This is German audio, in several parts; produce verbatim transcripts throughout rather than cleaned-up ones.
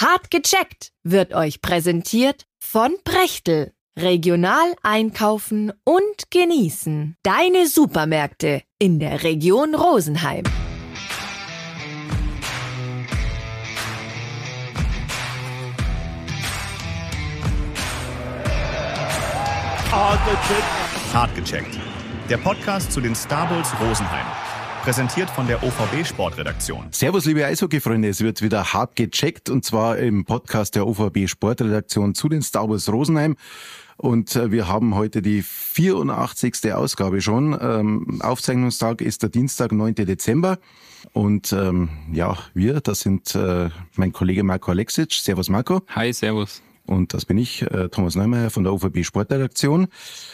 Hart gecheckt wird euch präsentiert von Prechtl. Regional einkaufen und genießen. Deine Supermärkte in der Region Rosenheim. Hart gecheckt. Der Podcast zu den Star Bulls Rosenheim. Präsentiert von der O V B Sportredaktion. Servus, liebe Eishockey-Freunde. Es wird wieder hart gecheckt und zwar im Podcast der O V B Sportredaktion zu den Star Bulls Rosenheim. Und wir haben heute die vierundachtzigste Ausgabe schon. Ähm, Aufzeichnungstag ist der Dienstag, neunten Dezember. Und ähm, ja, wir, das sind äh, mein Kollege Marco Alexic. Servus Marco. Hi, servus. Und das bin ich, äh, Thomas Neumeier von der O V B Sportredaktion.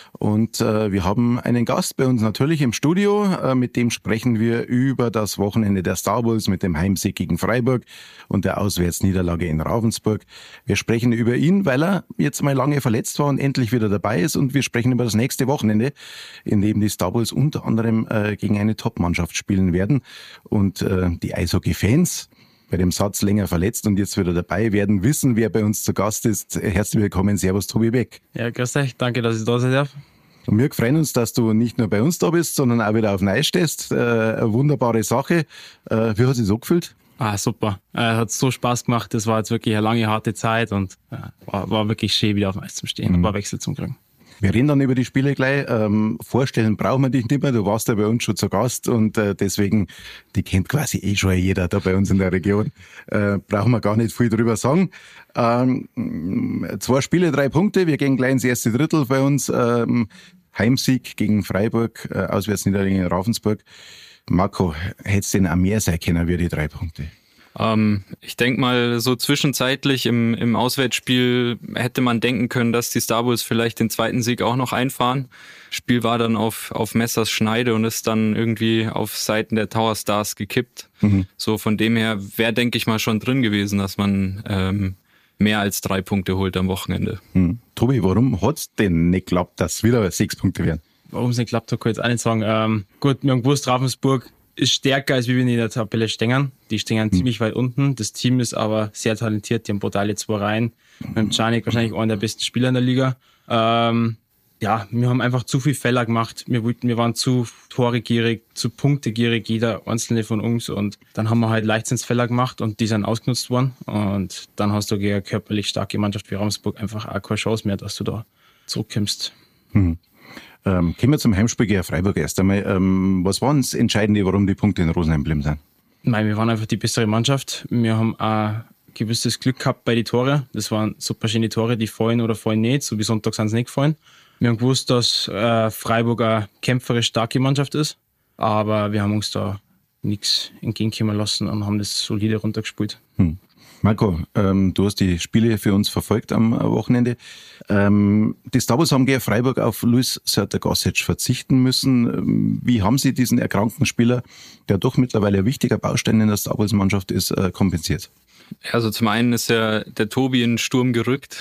Und äh, wir haben einen Gast bei uns natürlich im Studio. Äh, mit dem sprechen wir über das Wochenende der Star Bulls mit dem Heimsieg gegen Freiburg und der Auswärtsniederlage in Ravensburg. Wir sprechen über ihn, weil er jetzt mal lange verletzt war und endlich wieder dabei ist. Und wir sprechen über das nächste Wochenende, in dem die Star Bulls unter anderem äh, gegen eine Top-Mannschaft spielen werden. Und äh, die Eishockey-Fans, bei dem Satz länger verletzt und jetzt wieder dabei werden, wissen, wer bei uns zu Gast ist. Herzlich willkommen, servus Tobi Beck. Ja, grüß euch, danke, dass ich da sein darf. Und wir freuen uns, dass du nicht nur bei uns da bist, sondern auch wieder auf dem Eis stehst. Äh, eine wunderbare Sache. Äh, wie hat sich so gefühlt? Ah, super. Äh, hat so Spaß gemacht. Das war jetzt wirklich eine lange, harte Zeit und äh, war, war wirklich schön, wieder auf dem Eis zu stehen, mhm. ein paar Wechsel zu kriegen. Wir reden dann über die Spiele gleich. Ähm, vorstellen brauchen wir dich nicht mehr. Du warst ja bei uns schon zu Gast und äh, deswegen, die kennt quasi eh schon jeder da bei uns in der Region. Äh, brauchen wir gar nicht viel drüber sagen. Ähm, zwei Spiele, drei Punkte. Wir gehen gleich ins erste Drittel bei uns. Ähm, Heimsieg gegen Freiburg, äh, Auswärtsniederlage in Ravensburg. Marco, hättest du denn auch mehr sein können wie die drei Punkte? Ähm, ich denke mal, so zwischenzeitlich im, im Auswärtsspiel hätte man denken können, dass die Star Bulls vielleicht den zweiten Sieg auch noch einfahren. Spiel war dann auf, auf Messers Schneide und ist dann irgendwie auf Seiten der Tower Stars gekippt. Mhm. So von dem her wäre, denke ich mal, schon drin gewesen, dass man ähm, mehr als drei Punkte holt am Wochenende. Mhm. Tobi, warum hat's denn nicht geklappt, dass es wieder sechs Punkte werden? Warum es nicht geklappt hat, kann ich jetzt auch nicht sagen. Ähm, gut, wir haben gewusst, Ravensburg ist stärker, als wie wir in der Tabelle stehen. Die stehen mhm. ziemlich weit unten. Das Team ist aber sehr talentiert. Die haben brutale zwei Reihen. Mit dem Czarnik wahrscheinlich einer der besten Spieler in der Liga. Ähm, ja, wir haben einfach zu viel Fehler gemacht. Wir wollten, wir waren zu toregierig, zu punktegierig, jeder einzelne von uns. Und dann haben wir halt Leichtsinnsfehler gemacht und die sind ausgenutzt worden. Und dann hast du gegen eine körperlich starke Mannschaft wie Ravensburg einfach auch keine Chance mehr, dass du da zurückkommst. Mhm. Ähm, kommen wir zum Heimspiel gegen Freiburg erst einmal. Ähm, was war das Entscheidende, warum die Punkte in Rosenheim geblieben sind? Nein, wir waren einfach die bessere Mannschaft. Wir haben auch gewisses Glück gehabt bei den Toren. Das waren super schöne Tore, die fallen oder fallen nicht. So wie Sonntag sind sie nicht gefallen. Wir haben gewusst, dass äh, Freiburg eine kämpferisch starke Mannschaft ist. Aber wir haben uns da nichts entgegenkommen lassen und haben das solide runtergespielt. Hm. Marco, ähm, du hast die Spiele für uns verfolgt am Wochenende. Ähm, die Star Bulls haben gegen Freiburg auf Luis Serta-Gossic verzichten müssen. Wie haben sie diesen erkrankten Spieler, der doch mittlerweile ein wichtiger Baustein in der Star Bulls-Mannschaft ist, äh, kompensiert? Also zum einen ist ja der Tobi in den Sturm gerückt.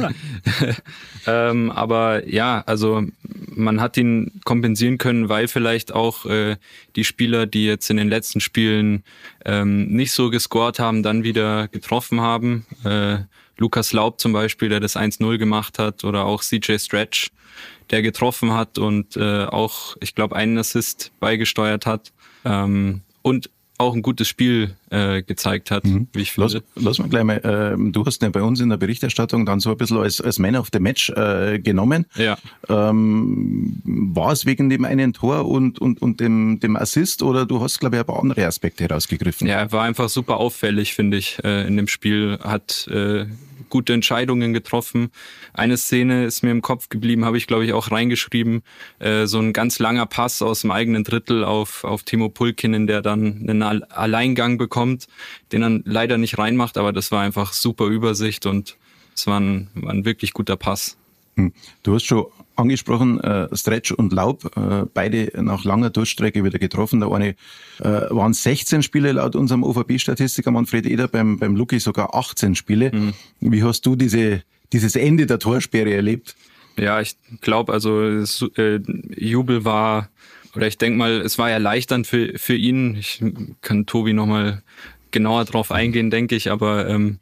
ähm, aber ja, also man hat ihn kompensieren können, weil vielleicht auch äh, die Spieler, die jetzt in den letzten Spielen ähm, nicht so gescored haben, dann wieder getroffen haben. Äh, Lukas Laub zum Beispiel, der das eins null gemacht hat, oder auch C J Stretch, der getroffen hat und äh, auch, ich glaube, einen Assist beigesteuert hat. Ähm, und auch ein gutes Spiel äh, gezeigt hat, mhm. wie ich finde. Lass, lass mal gleich mal, äh, du hast ja bei uns in der Berichterstattung dann so ein bisschen als, als Man of the Match äh, genommen. Ja. Ähm, war es wegen dem einen Tor und, und, und dem, dem Assist oder du hast, glaube ich, ein paar andere Aspekte herausgegriffen? Ja, er war einfach super auffällig, finde ich, äh, in dem Spiel, hat äh, gute Entscheidungen getroffen. Eine Szene ist mir im Kopf geblieben, habe ich, glaube ich, auch reingeschrieben. Äh, so ein ganz langer Pass aus dem eigenen Drittel auf, auf Timo Pulkkinen, der dann einen Alleingang bekommt, den er leider nicht reinmacht, aber das war einfach super Übersicht und es war ein, war ein wirklich guter Pass. Du hast schon angesprochen, äh, Stretch und Laub, äh, beide nach langer Durchstrecke wieder getroffen. Der eine äh, waren sechzehn Spiele laut unserem O V B-Statistiker Manfred Eder, beim, beim Luki sogar achtzehn Spiele. Mhm. Wie hast du diese, dieses Ende der Torsperre erlebt? Ja, ich glaube, also es, äh, Jubel war, oder ich denke mal, es war erleichternd für, für ihn. Ich kann Tobi nochmal genauer drauf eingehen, denke ich, aber ähm,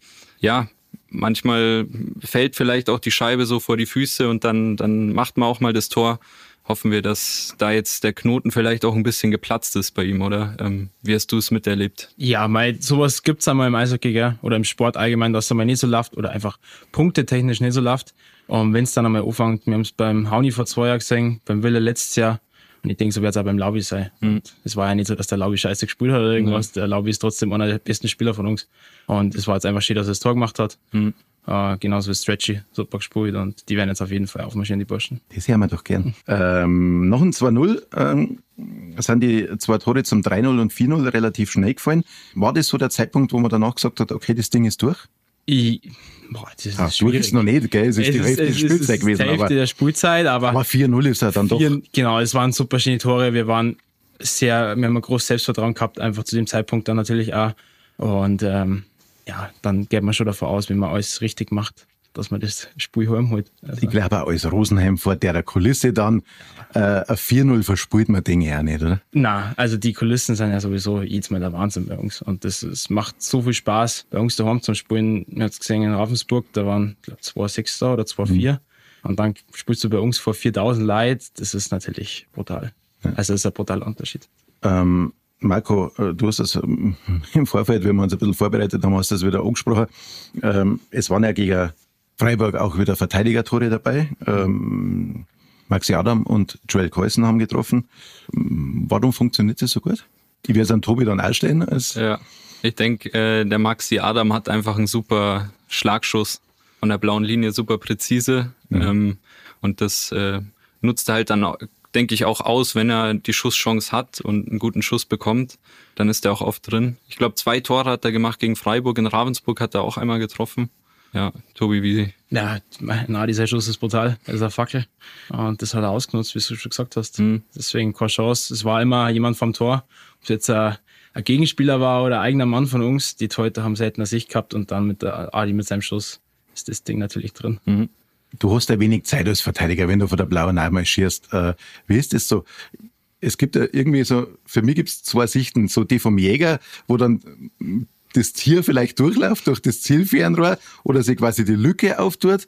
ja, manchmal fällt vielleicht auch die Scheibe so vor die Füße und dann, dann macht man auch mal das Tor. Hoffen wir, dass da jetzt der Knoten vielleicht auch ein bisschen geplatzt ist bei ihm, oder? Ähm, wie hast du es miterlebt? Ja, mal sowas gibt's einmal im Eishockey, gell? Oder im Sport allgemein, dass er mal nicht so läuft oder einfach punktetechnisch nicht so läuft. Und wenn es dann einmal anfängt, wir haben es beim Hauni vor zwei Jahren gesehen, beim Wille letztes Jahr. Und ich denke, so wird es auch beim Laubi sein. Mhm. Es war ja nicht so, dass der Laubi scheiße gespielt hat oder irgendwas. Mhm. Der Laubi ist trotzdem einer der besten Spieler von uns. Und es war jetzt einfach schön, dass er das Tor gemacht hat. Mhm. Uh, genauso wie Stretchy, super gespielt und die werden jetzt auf jeden Fall aufmarschieren, die Burschen. Das hören wir doch gern. Ähm, noch ein zwei null, ähm, sind die zwei Tore zum drei null und vier null relativ schnell gefallen. War das so der Zeitpunkt, wo man danach gesagt hat, okay, das Ding ist durch? Ich, boah, das ist ah, durch ist noch nicht, gell? Es ist es die Hälfte der Spielzeit gewesen. Die Hälfte aber, der Spielzeit, aber, aber vier null ist er dann vier, doch. Genau, es waren super schöne Tore. Wir waren sehr, wir haben ein großes Selbstvertrauen gehabt, einfach zu dem Zeitpunkt dann natürlich auch. Und ähm, ja, dann geht man schon davon aus, wenn man alles richtig macht, dass man das Spiel heimholt. Also. Ich glaube auch als Rosenheim vor der Kulisse dann äh, ein vier null verspielt man Dinge auch nicht, oder? Nein, also die Kulissen sind ja sowieso jedes Mal der Wahnsinn bei uns. Und das, das macht so viel Spaß bei uns daheim zum Spielen. Wir haben es gesehen in Ravensburg, da waren glaub, zwei Sechster oder zwei Vier. Mhm. Und dann spielst du bei uns vor viertausend Leuten. Das ist natürlich brutal. Ja. Also das ist ein brutaler Unterschied. Ähm, Marco, du hast das im Vorfeld, wenn wir uns ein bisschen vorbereitet haben, hast du das wieder angesprochen. Ähm, es waren ja gegen Freiburg auch wieder Verteidigertore dabei. Ähm, Maxi Adam und Joel Keusen haben getroffen. Warum funktioniert das so gut? Ich werde es an Tobi dann ausstellen. Als ja, ich denke, äh, der Maxi Adam hat einfach einen super Schlagschuss von der blauen Linie, super präzise. Mhm. Ähm, und das äh, nutzt er halt dann, denke ich, auch aus, wenn er die Schusschance hat und einen guten Schuss bekommt. Dann ist er auch oft drin. Ich glaube, zwei Tore hat er gemacht gegen Freiburg. In Ravensburg hat er auch einmal getroffen. Ja, Tobi, wie? Ja, na, dieser Schuss ist brutal. Das ist eine Fackel. Und das hat er ausgenutzt, wie du schon gesagt hast. Mhm. Deswegen keine Chance. Es war immer jemand vom Tor. Ob es jetzt ein, ein Gegenspieler war oder ein eigener Mann von uns. Die Torhüter haben selten eine Sicht gehabt und dann mit der Adi mit seinem Schuss ist das Ding natürlich drin. Mhm. Du hast ja wenig Zeit als Verteidiger, wenn du von der blauen einmal schießt. Äh, wie ist das so? Es gibt ja irgendwie so, für mich gibt es zwei Sichten. So die vom Jäger, wo dann das Tier vielleicht durchläuft durch das Zielfernrohr oder sich quasi die Lücke auftut.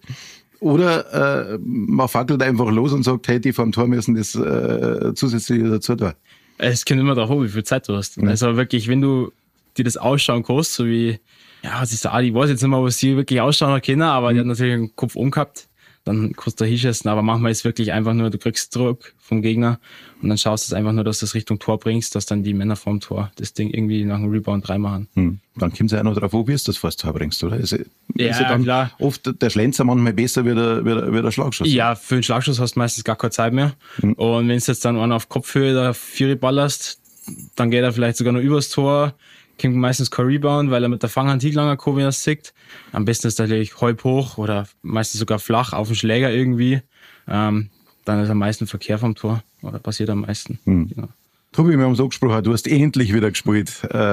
Oder äh, man fackelt einfach los und sagt, hey, die vom Tor müssen das äh, zusätzlich dazu tun. Es kommt immer darauf an, wie viel Zeit du hast. Mhm. Also wirklich, wenn du dir das ausschauen kannst, so wie, ja, was ist da, ich weiß jetzt nicht mehr, was sie wirklich ausschauen können, aber mhm. die hat natürlich einen Kopf umgehabt. Dann kannst du da hinschießen, aber manchmal ist es wirklich einfach nur, du kriegst Druck vom Gegner und dann schaust du einfach nur, dass du es Richtung Tor bringst, dass dann die Männer vorm Tor das Ding irgendwie nach dem Rebound reinmachen. Hm. Dann kommt es ja auch noch drauf, wo du das vor das Tor bringst, oder? Ist, ja, ist ja dann klar. Oft der Schlenzer manchmal besser wie der, wie der, wie der Schlagschuss. Ja, für den Schlagschuss hast du meistens gar keine Zeit mehr. Hm. Und wenn du jetzt dann einen auf Kopfhöhe da Vieri ballerst, dann geht er vielleicht sogar noch übers Tor, kommt meistens kein Rebound, weil er mit der Fanghand langer kommt, wenn er es sieht. Am besten ist natürlich halb hoch oder meistens sogar flach auf den Schläger irgendwie. Ähm, dann ist am meisten Verkehr vom Tor oder passiert am meisten. Hm. Genau. Tobi, wir haben so gesprochen, du hast endlich wieder gespielt.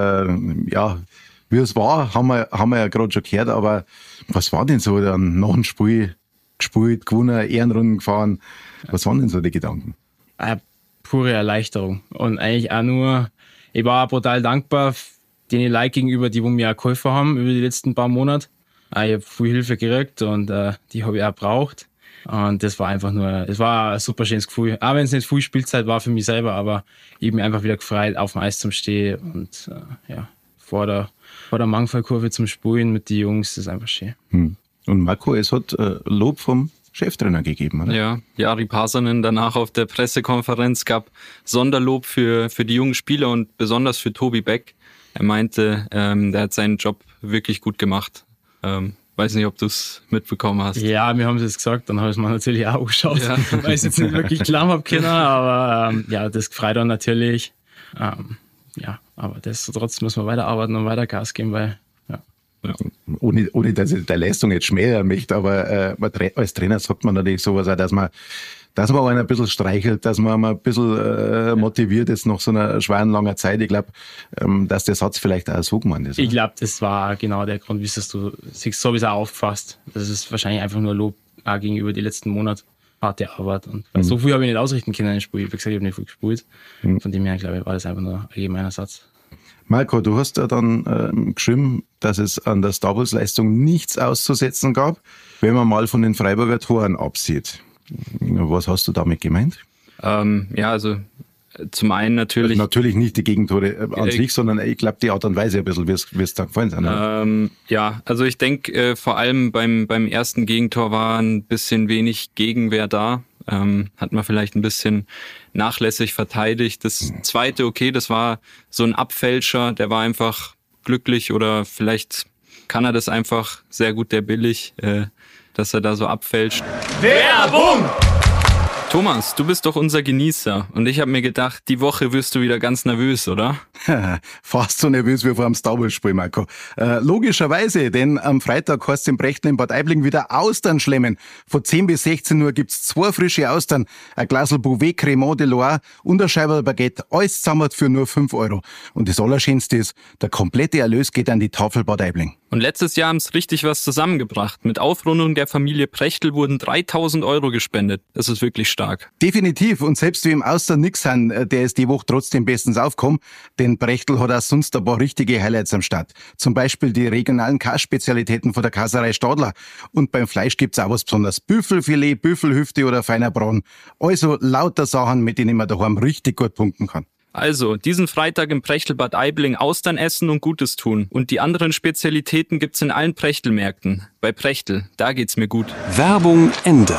Äh, ja, wie es war, haben wir, haben wir ja gerade schon gehört, aber was war denn so dann nach dem Spiel gespielt, gewonnen, Ehrenrunden gefahren? Was waren denn so die Gedanken? Eine pure Erleichterung und eigentlich auch nur, ich war auch brutal dankbar den Leuten gegenüber, die mir auch geholfen haben über die letzten paar Monate. Ich habe viel Hilfe gekriegt und äh, die habe ich auch gebraucht. Und das war einfach nur, es war ein super schönes Gefühl. Auch wenn es nicht viel Spielzeit war für mich selber, aber ich habe mich einfach wieder gefreut, auf dem Eis zum Stehen und äh, ja, vor der, vor der Mangfallkurve zum Spielen mit den Jungs, das ist einfach schön. Hm. Und Marco, es hat äh, Lob vom Cheftrainer gegeben, oder? Ja, Jari Pasanen danach auf der Pressekonferenz gab Sonderlob für, für die jungen Spieler und besonders für Tobi Beck. Er meinte, ähm, der hat seinen Job wirklich gut gemacht. Ähm, weiß nicht, ob du es mitbekommen hast. Ja, wir haben es jetzt gesagt, dann habe ich es mir natürlich auch angeschaut, ja. Weil ich es jetzt nicht wirklich klar habe können, aber ähm, ja, das freut dann natürlich. Ähm, ja, aber destotrotz müssen wir weiterarbeiten und weiter Gas geben, weil ja. Ja. Ohne, ohne dass ich der Leistung jetzt schmälern möchte, aber äh, als Trainer sagt man natürlich sowas auch, dass man dass man einen ein bisschen streichelt, dass man mal ein bisschen äh, motiviert ist nach so einer schweren, langen Zeit. Ich glaube, ähm, dass der Satz vielleicht auch so gemeint ist. Ich glaube, das war genau der Grund, wie es du siehst, so wie es auch aufgefasst. Das ist wahrscheinlich einfach nur Lob auch gegenüber die letzten Monate. Harte Arbeit. Und mhm. so viel habe ich nicht ausrichten können in dem Spiel. Wie gesagt, ich habe nicht viel gespielt. Mhm. Von dem her, glaube ich, war das einfach nur ein allgemeiner Satz. Marco, du hast ja dann ähm, geschrieben, dass es an der Star Wars Leistung nichts auszusetzen gab, wenn man mal von den Freiburger Toren absieht. Was hast du damit gemeint? Ähm, ja, also zum einen natürlich... Also natürlich nicht die Gegentore an äh, sich, sondern ich glaube die Art und Weise ein bisschen, wie es da gefallen sind. Ähm, ja, also ich denke äh, vor allem beim, beim ersten Gegentor war ein bisschen wenig Gegenwehr da. Ähm, hat man vielleicht ein bisschen nachlässig verteidigt. Das zweite, okay, das war so ein Abfälscher, der war einfach glücklich oder vielleicht kann er das einfach sehr gut, der Billig, äh, dass er da so abfälscht. Werbung! Thomas, du bist doch unser Genießer und ich habe mir gedacht, die Woche wirst du wieder ganz nervös, oder? Fast so nervös wie vor dem Star Wars Spiel, Marco. Äh, logischerweise, denn am Freitag heißt es in Brechtel in Bad Aibling wieder Austern schlemmen. Von zehn bis sechzehn Uhr gibt's zwei frische Austern, ein Glasl Bouvet Cremant de Loire und ein Scheiberl Baguette, alles zusammen für nur fünf Euro. Und das Allerschönste ist, der komplette Erlös geht an die Tafel Bad Aibling. Und letztes Jahr haben es richtig was zusammengebracht. Mit Aufrundung der Familie Prechtel wurden dreitausend Euro gespendet. Das ist wirklich stark. Definitiv. Und selbst wie im Austern nix haben, der ist die Woche trotzdem bestens aufgekommen. Denn Brechtel hat auch sonst ein paar richtige Highlights am Start. Zum Beispiel die regionalen Kasspezialitäten von der Kasserei Stadler. Und beim Fleisch gibt's auch was besonderes. Büffelfilet, Büffelhüfte oder feiner Braten. Also lauter Sachen, mit denen man daheim richtig gut punkten kann. Also, diesen Freitag im Prechtel Bad Aibling Austern essen und Gutes tun. Und die anderen Spezialitäten gibt's in allen Prechtelmärkten. Bei Prechtel, da geht's mir gut. Werbung Ende.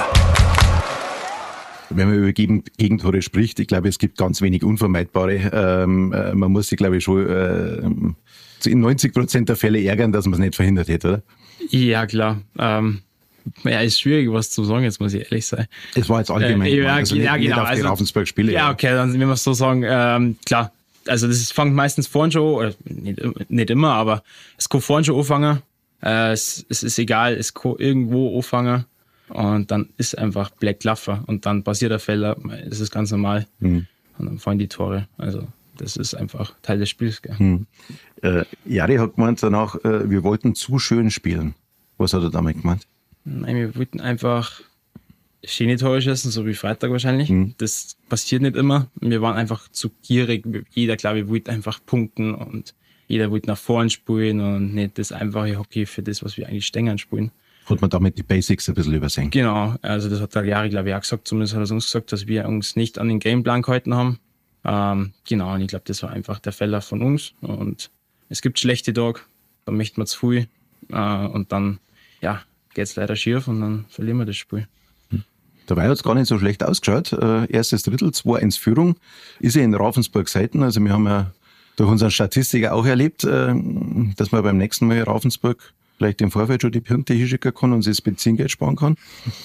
Wenn man über Gegentore spricht, ich glaube, es gibt ganz wenig unvermeidbare. Ähm, äh, man muss sich, glaube ich, schon äh, in neunzig Prozent der Fälle ärgern, dass man es nicht verhindert hätte, oder? Ja, klar. Ähm, ja, ist schwierig, was zu sagen, jetzt muss ich ehrlich sein. Es war jetzt allgemein, äh, ja, also ja, nicht, genau, nicht auf die also, Ravensburg-Spiele. Ja, okay, dann wenn wir es so sagen, ähm, klar. Also das fängt meistens vorhin schon, oder nicht, nicht immer, aber es kann vorhin schon anfangen. Äh, es, es ist egal, es kann irgendwo anfangen. Und dann ist einfach Black Laffer und dann passiert der Fehler, das ist ganz normal. Mhm. Und dann fallen die Tore. Also das ist einfach Teil des Spiels. Gell? Mhm. Äh, Jari hat gemeint danach, äh, wir wollten zu schön spielen. Was hat er damit gemeint? Nein, wir wollten einfach schöne Tore schießen, so wie Freitag wahrscheinlich. Mhm. Das passiert nicht immer. Wir waren einfach zu gierig. Jeder, glaube ich, wollte einfach punkten und jeder wollte nach vorn spielen und nicht das einfache Hockey für das, was wir eigentlich stängern spielen. Hat man damit die Basics ein bisschen übersehen. Genau, also das hat der Jari, glaube ich, auch gesagt, zumindest hat er uns gesagt, dass wir uns nicht an den Gameplan gehalten haben. Ähm, genau, und ich glaube, das war einfach der Fehler von uns. Und es gibt schlechte Tage, da möchten wir zu viel. Äh, und dann, ja, geht es leider schief und dann verlieren wir das Spiel. Dabei hat es gar nicht so schlecht ausgeschaut. Äh, erstes Drittel, zwei eins Führung. Ist ja in Ravensburg Seiten. Also wir haben ja durch unseren Statistiker auch erlebt, äh, dass wir beim nächsten Mal Ravensburg vielleicht im Vorfeld schon die Punkte hinschicken kann und sich das Benzingeld sparen kann.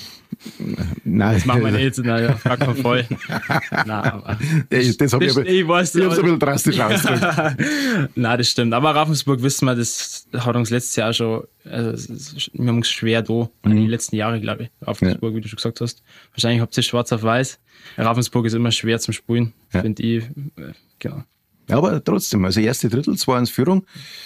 Nein. Das machen wir nicht, nein, auf gar keinen Fall. Nein, aber das, das habe ich, aber, ich, weiß, ich habe es ein bisschen drastisch ausgedrückt. Nein, das stimmt. Aber Ravensburg, wissen wir, das hat uns letztes Jahr schon, also wir haben uns schwer da, mhm. die letzten Jahre, glaube ich, Ravensburg, ja. Wie du schon gesagt hast. Wahrscheinlich habt ihr schwarz auf weiß. Ravensburg ist immer schwer zum Spielen, ja. Finde ich. Genau. Ja, aber trotzdem, also erste Drittel, zwei eins Führung.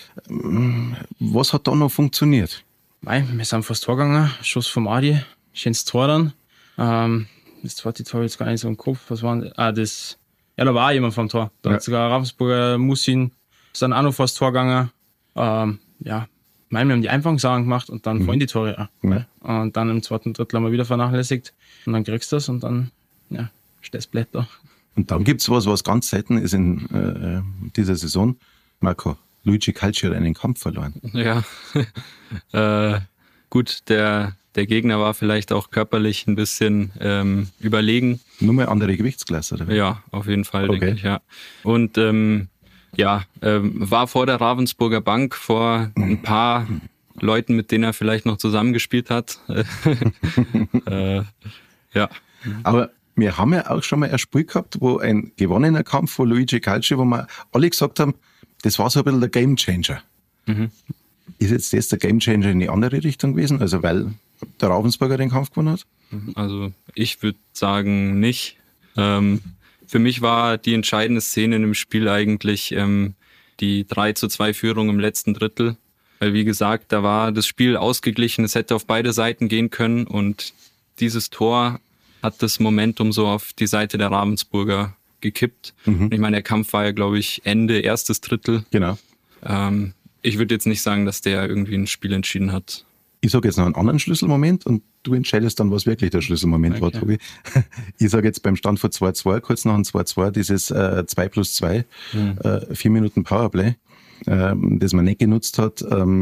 Was hat da noch funktioniert? Nein, wir sind fast Tor gegangen, Schuss vom Adi, schönes Tor dann. Ähm, das zweite Tor jetzt gar nicht so im Kopf. Was war ah, das? Ja, da war auch jemand vom Tor. Da ja. hat sogar Ravensburger Musin, ist dann auch noch fast Tor gegangen. Ähm, ja, nein, wir haben die Einfangssachen gemacht und dann mhm. fallen die Tore auch. Ja. Und dann im zweiten Drittel haben wir wieder vernachlässigt und dann kriegst du das und dann, ja, stehst blöd da. Und dann gibt's was, was ganz selten ist in äh, dieser Saison. Marco, Luigi Calci hat einen Kampf verloren. Ja, äh, gut, der, der Gegner war vielleicht auch körperlich ein bisschen ähm, überlegen. Nur mal andere Gewichtsklasse, oder? Ja, auf jeden Fall, okay. denke ich, ja. Und ähm, ja, ähm, war vor der Ravensburger Bank, vor ein paar Leuten, mit denen er vielleicht noch zusammengespielt hat. äh, ja. Aber wir haben ja auch schon mal ein Spiel gehabt, wo ein gewonnener Kampf von Luigi Calci, wo wir alle gesagt haben, das war so ein bisschen der Gamechanger. Mhm. Ist jetzt das der Gamechanger in die andere Richtung gewesen? Also weil der Ravensburger den Kampf gewonnen hat? Also ich würde sagen nicht. Ähm, für mich war die entscheidende Szene in dem Spiel eigentlich ähm, die drei zu zwei Führung im letzten Drittel. Weil wie gesagt, da war das Spiel ausgeglichen, es hätte auf beide Seiten gehen können und dieses Tor hat das Momentum so auf die Seite der Ravensburger gekippt. Mhm. Und ich meine, der Kampf war ja, glaube ich, Ende erstes Drittel. Genau. Ähm, ich würde jetzt nicht sagen, dass der irgendwie ein Spiel entschieden hat. Ich sage jetzt noch einen anderen Schlüsselmoment und du entscheidest dann, was wirklich der Schlüsselmoment Okay. war, Tobi. Ich sage jetzt beim Stand von zwei zwei, kurz nach dem zwei zwei, dieses äh, zwei plus zwei, Mhm. äh, vier Minuten Powerplay, ähm, das man nicht genutzt hat,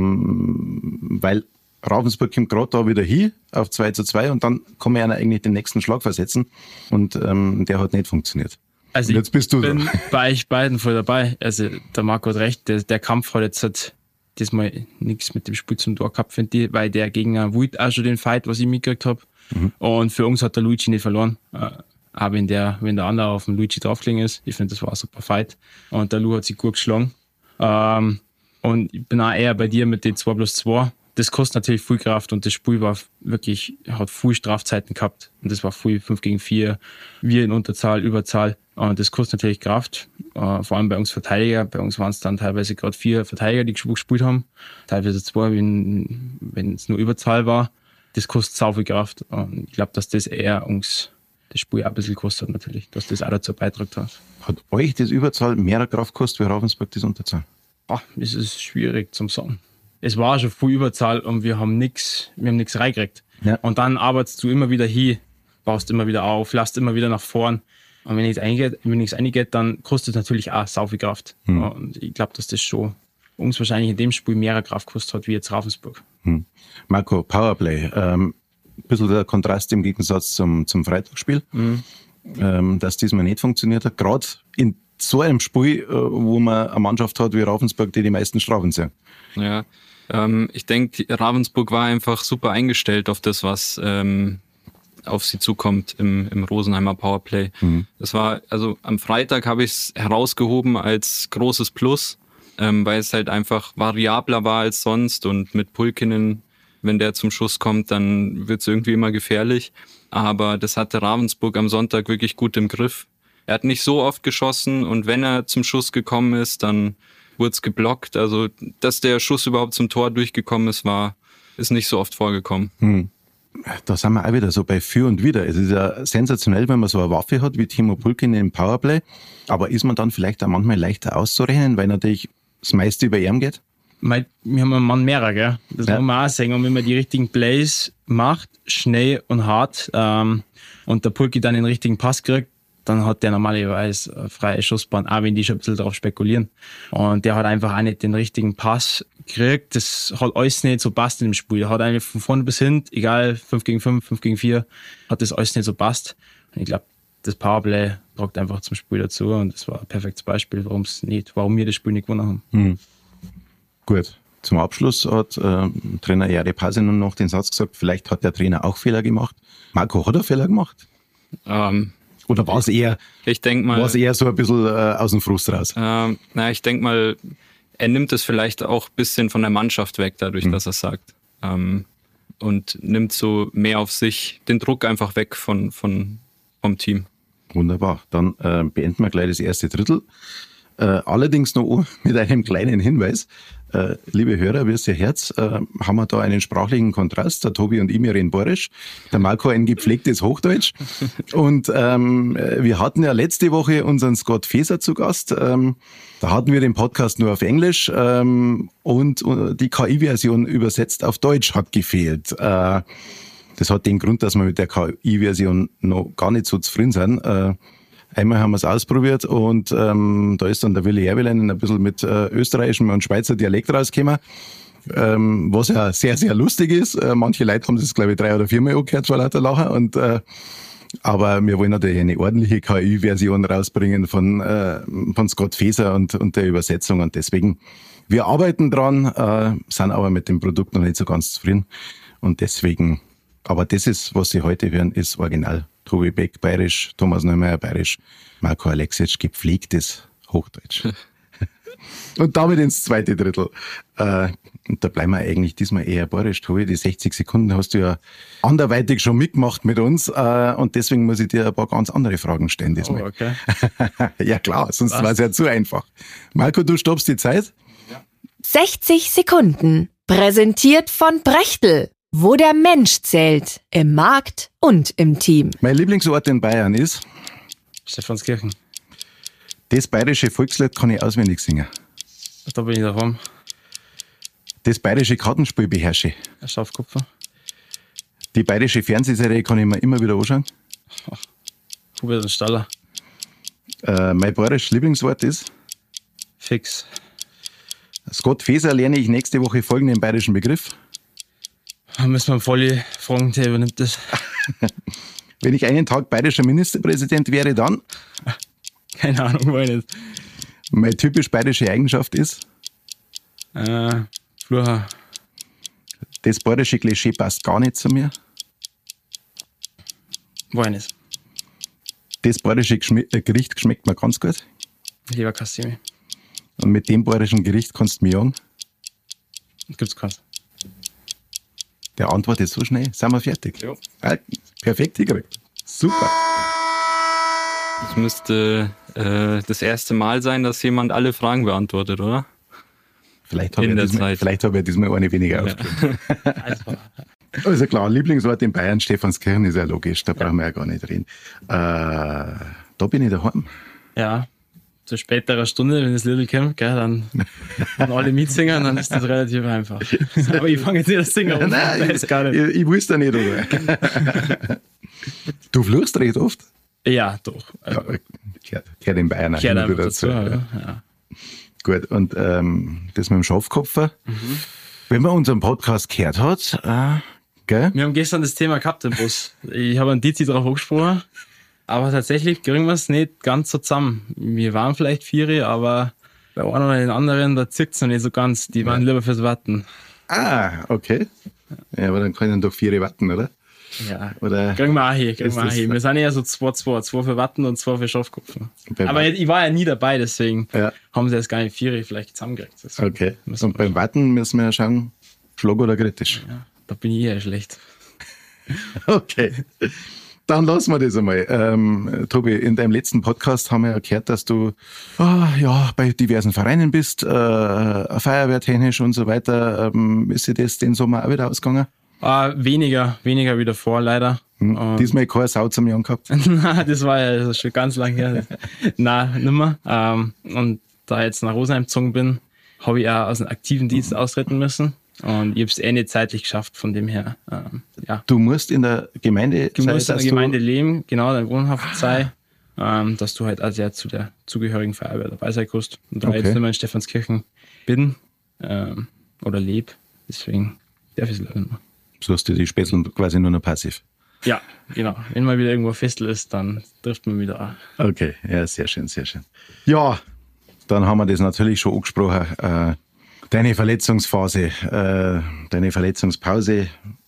ähm, weil Ravensburg kommt gerade da wieder hin auf zwei zu zwei und dann kann man ja eigentlich den nächsten Schlag versetzen und ähm, der hat nicht funktioniert. Also Und jetzt bist du ich bin da. bei euch beiden voll dabei. Also der Marco hat recht, der, der Kampf hat jetzt halt diesmal nichts mit dem Spiel zum Tor gehabt, finde ich, weil der Gegner wollte auch schon den Fight, was ich mitgekriegt habe. Mhm. Und für uns hat der Luigi nicht verloren. Äh, auch wenn der, wenn der andere auf den Luigi draufgelegen ist. Ich finde, das war ein super Fight. Und der Lu hat sich gut geschlagen. Ähm, und ich bin auch eher bei dir mit den zwei plus zwei. Das kostet natürlich viel Kraft und das Spiel war wirklich, hat viel Strafzeiten gehabt. Und das war viel fünf gegen vier, wir in Unterzahl, Überzahl. Und das kostet natürlich Kraft. Äh, vor allem bei uns Verteidiger. Bei uns waren es dann teilweise gerade vier Verteidiger, die gespielt haben. Teilweise zwei, wenn, wenn es nur Überzahl war. Das kostet sau viel Kraft. Und ich glaube, dass das eher uns das Spiel auch ein bisschen gekostet hat natürlich, dass das auch dazu beitragen hat. Hat euch das Überzahl mehr Kraft gekostet wie Ravensburg das Unterzahl? Ach, das ist schwierig zum sagen. Es war schon viel Überzahl und wir haben nichts, wir haben nichts reingekriegt. Ja. Und dann arbeitest du immer wieder hin, baust immer wieder auf, lässt immer wieder nach vorn. Und wenn nichts eingeht, wenn nichts eingeht, dann kostet es natürlich auch sau viel Kraft. Hm. Und ich glaube, dass das schon uns wahrscheinlich in dem Spiel mehr Kraft gekostet hat, wie jetzt Ravensburg. Hm. Marco, Powerplay. Ähm, ein bisschen der Kontrast im Gegensatz zum, zum Freitagsspiel, Mhm. ähm, dass diesmal nicht funktioniert hat. Gerade in so einem Spiel, äh, wo man eine Mannschaft hat wie Ravensburg, die die meisten Strafen sehen. Ja, ähm, ich denke, Ravensburg war einfach super eingestellt auf das, was ähm, auf sie zukommt im, im Rosenheimer Powerplay. Mhm. Das war, also am Freitag habe ich es herausgehoben als großes Plus, ähm, weil es halt einfach variabler war als sonst und mit Pulkkinen, wenn der zum Schuss kommt, dann wird es irgendwie immer gefährlich. Aber das hatte Ravensburg am Sonntag wirklich gut im Griff. Er hat nicht so oft geschossen und wenn er zum Schuss gekommen ist, dann wurde es geblockt. Also, dass der Schuss überhaupt zum Tor durchgekommen ist, war, ist nicht so oft vorgekommen. Hm. Da sind wir auch wieder so bei Für und Wider. Es ist ja sensationell, wenn man so eine Waffe hat wie Timo Pulkkinen im Powerplay. Aber ist man dann vielleicht auch manchmal leichter auszurechnen, weil natürlich das meiste über ihn geht? Mein, wir haben einen Mann mehrer, gell? Das Ja. muss man auch sagen. Und wenn man die richtigen Plays macht, schnell und hart, ähm, und der Pulki dann den richtigen Pass kriegt, dann hat der normalerweise eine freie Schussbahn, auch wenn die schon ein bisschen drauf spekulieren. Und der hat einfach auch nicht den richtigen Pass gekriegt. Das hat alles nicht so passt in dem Spiel. Er hat eigentlich von vorne bis hin, egal, fünf gegen fünf, fünf gegen vier, hat das alles nicht so passt. Und ich glaube, das Powerplay tragt einfach zum Spiel dazu und das war ein perfektes Beispiel, warum es nicht, warum wir das Spiel nicht gewonnen haben. Hm. Gut. Zum Abschluss hat äh, Trainer Jari Pasinen noch den Satz gesagt, vielleicht hat der Trainer auch Fehler gemacht. Marco, hat er Fehler gemacht? Ähm, Oder war es eher, ich denke mal, war's eher so ein bisschen äh, aus dem Frust raus? ähm, na, ich denke mal, er nimmt es vielleicht auch ein bisschen von der Mannschaft weg, dadurch, Mhm. dass er sagt. Ähm, und nimmt so mehr auf sich, den Druck einfach weg von, von, vom Team. Wunderbar. Dann äh, beenden wir gleich das erste Drittel. Äh, allerdings noch mit einem kleinen Hinweis. Äh, liebe Hörer, wisst ihr Herz, äh, haben wir da einen sprachlichen Kontrast. Der Tobi und ich, wir reden Bayerisch. Der Marco ein gepflegtes Hochdeutsch. Und ähm, wir hatten ja letzte Woche unseren Scott Feser zu Gast. Ähm, da hatten wir den Podcast nur auf Englisch ähm, und äh, die K I-Version übersetzt auf Deutsch hat gefehlt. Äh, das hat den Grund, dass wir mit der K I-Version noch gar nicht so zufrieden sind. Äh, Einmal haben wir es ausprobiert und ähm, da ist dann der Willi Herwelein ein bisschen mit äh, österreichischem und Schweizer Dialekt rausgekommen, ähm, was ja sehr, sehr lustig ist. Äh, manche Leute haben das, glaube ich, drei oder viermal angehört vor lauter Lachen. Und, äh, aber wir wollen natürlich eine ordentliche K I-Version rausbringen von, äh, von Scott Feser und, und der Übersetzung. Und deswegen, wir arbeiten dran, äh, sind aber mit dem Produkt noch nicht so ganz zufrieden. Und deswegen, aber das ist, was Sie heute hören, ist original. Tobi Beck, Bayerisch, Thomas Neumeier, Bayerisch, Marco Alexic, gepflegtes Hochdeutsch. Und damit ins zweite Drittel. Äh, und da bleiben wir eigentlich diesmal eher bayerisch. Tobi, die sechzig Sekunden hast du ja anderweitig schon mitgemacht mit uns. Äh, und deswegen muss ich dir ein paar ganz andere Fragen stellen diesmal. Oh, okay. Ja klar, sonst Was? war es ja zu einfach. Marco, du stoppst die Zeit. sechzig Sekunden. Präsentiert von Brechtel. Wo der Mensch zählt. Im Markt und im Team. Mein Lieblingsort in Bayern ist? Stephanskirchen. Das bayerische Volkslied kann ich auswendig singen. Da bin ich daheim. Das bayerische Kartenspiel beherrsche ich. Ein Schafkopfer. Die bayerische Fernsehserie kann ich mir immer wieder anschauen. Hubert und Staller. Äh, mein bayerisches Lieblingswort ist? Fix. Scott Feser lerne ich nächste Woche folgenden bayerischen Begriff. Da müssen wir Volli fragen, der übernimmt das. Wenn ich einen Tag bayerischer Ministerpräsident wäre, dann? Keine Ahnung, weiß ich nicht. Meine typisch bayerische Eigenschaft ist? Äh, Flurher. Das bayerische Klischee passt gar nicht zu mir. Weiß ich nicht. Das bayerische Geschme- äh, Gericht schmeckt mir ganz gut. Lieber Kassimi. Und mit dem bayerischen Gericht kannst du mich jagen. Gibt's keins. Der Antwort ist so schnell. Sind wir fertig? Ja. Ah, perfekt hingekriegt. Super. Das müsste äh, das erste Mal sein, dass jemand alle Fragen beantwortet, oder? Vielleicht habe In ich, der diesmal, Zeit. vielleicht hab ich diesmal eine weniger Ja. aufgegeben. Also, Also klar, Lieblingsort in Bayern, Stephanskirchen, ist ja logisch. Da brauchen wir ja gar nicht reden. Äh, da bin ich daheim. ja, zu späterer Stunde, wenn das Lied kommt, gell, dann, dann alle mitsingen, dann ist das relativ einfach. Aber ich fange jetzt nicht das Singen an. Nein, Weiß ich, gar nicht. ich, ich wusste nicht, oder? Du fluchst recht oft. Ja, doch. Ja, Also, gehört, gehört in Bayern auch gehört immer einfach wieder dazu. dazu. Ja. Ja. Ja. Gut, und ähm, das mit dem Schafkopfer. Mhm. Wenn man unseren Podcast gehört hat, äh, gell? Wir haben gestern das Thema gehabt im Bus. Ich habe einen Dizi drauf angesprochen, aber tatsächlich kriegen wir es nicht ganz so zusammen. Wir waren vielleicht vier, aber bei einem oder den anderen, da zirkt es noch nicht so ganz. Die waren lieber fürs Warten. Ah, okay. Ja, aber dann können doch vier warten, oder? Ja, Oder kriegen wir auch hin, kriegen Ist wir auch das- hin. Wir sind eher so zwei, zwei. Zwei für Watten und zwei für Schafkopfen. Beim Aber Watten- ich war ja nie dabei, deswegen Ja. haben sie jetzt gar nicht vier vielleicht zusammengekriegt. Deswegen Okay. müssen Und wir- beim Warten müssen wir ja schauen, Schlag oder kritisch. Ja, da bin ich eher schlecht. Okay. Dann lassen wir das einmal. Ähm, Tobi, in deinem letzten Podcast haben wir ja gehört, dass du ah, ja, bei diversen Vereinen bist, äh, feuerwehrtechnisch und so weiter. Ähm, ist dir das den Sommer auch wieder ausgegangen? Ah, weniger, weniger wie davor, leider. Hm. Und- Diesmal keine Sau zum Jahren gehabt. Nein, das war ja das ist schon ganz lang her. Nein, nimmer. Ähm, und da ich jetzt nach Rosenheim gezogen bin, habe ich auch aus dem aktiven Dienst austreten müssen. Und ich habe es eh nicht zeitlich geschafft, von dem her. Ähm, ja. Du musst in der Gemeinde Du sein, musst in dass der Gemeinde leben, genau, dein Wohnhaft sei, ähm, dass du halt also ja zu der zugehörigen Feuerwehr dabei sein kannst. Und da ich Okay. jetzt nicht mehr in Stephanskirchen bin ähm, oder lebe, deswegen darf ich es leider nicht mehr. So hast du die Spätzle quasi nur noch passiv. Ja, genau. Wenn mal wieder irgendwo ein Festel ist, dann trifft man wieder an. Okay, ja, sehr schön, sehr schön. Ja, dann haben wir das natürlich schon angesprochen. Äh, deine Verletzungsphase, äh, deine Verletzungspause